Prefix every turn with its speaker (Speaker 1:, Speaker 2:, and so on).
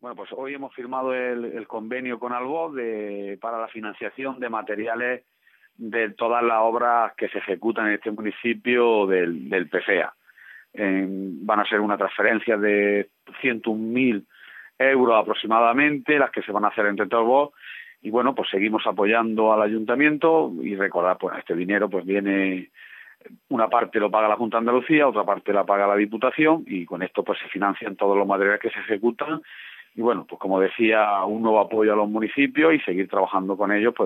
Speaker 1: Bueno, pues hoy hemos firmado el convenio con Alvoz para la financiación de materiales de todas las obras que se ejecutan en este municipio del PFEA. Van a ser una transferencia de 101.000 euros aproximadamente, las que se van a hacer entre todos. Y bueno, pues seguimos apoyando al ayuntamiento y recordar, pues este dinero pues viene, una parte lo paga la Junta de Andalucía, otra parte la paga la Diputación, y con esto pues se financian todos los materiales que se ejecutan. Y bueno, pues como decía, un nuevo apoyo a los municipios y seguir trabajando con ellos pues